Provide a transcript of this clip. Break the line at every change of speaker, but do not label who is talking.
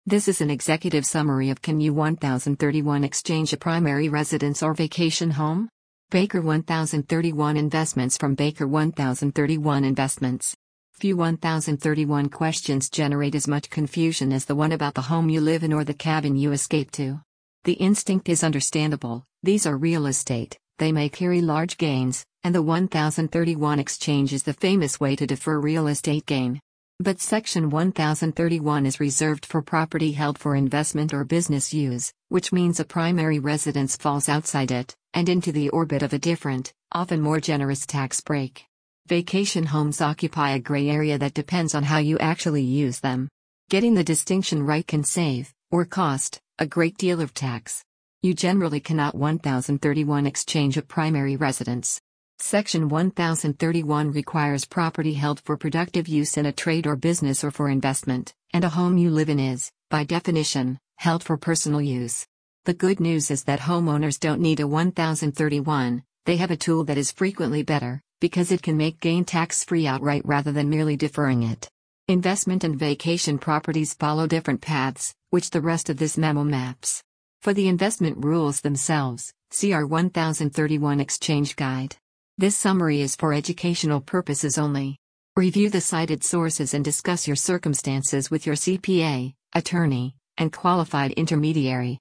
This is an executive summary of Can You 1031 exchange a primary residence or vacation home? Baker 1031 Investments from Baker 1031 Investments. Few 1031 questions generate as much confusion as the one about the home you live in or the cabin you escape to. The instinct is understandable, these are real estate, they may carry large gains, and the 1031 exchange is the famous way to defer real estate gain. But Section 1031 is reserved for property held for investment or business use, which means a primary residence falls outside it, and into the orbit of a different, often more generous tax break. Vacation homes occupy a gray area that depends on how you actually use them. Getting the distinction right can save, or cost, a great deal of tax. You generally cannot 1031 exchange a primary residence. Section 1031 requires property held for productive use in a trade or business or for investment, and a home you live in is, by definition, held for personal use. The good news is that homeowners don't need a 1031, they have a tool that is frequently better, because it can make gain tax-free outright rather than merely deferring it. Investment and vacation properties follow different paths, which the rest of this memo maps. For the investment rules themselves, see our 1031 Exchange Guide. This summary is for educational purposes only. Review the cited sources and discuss your circumstances with your CPA, attorney, and qualified intermediary.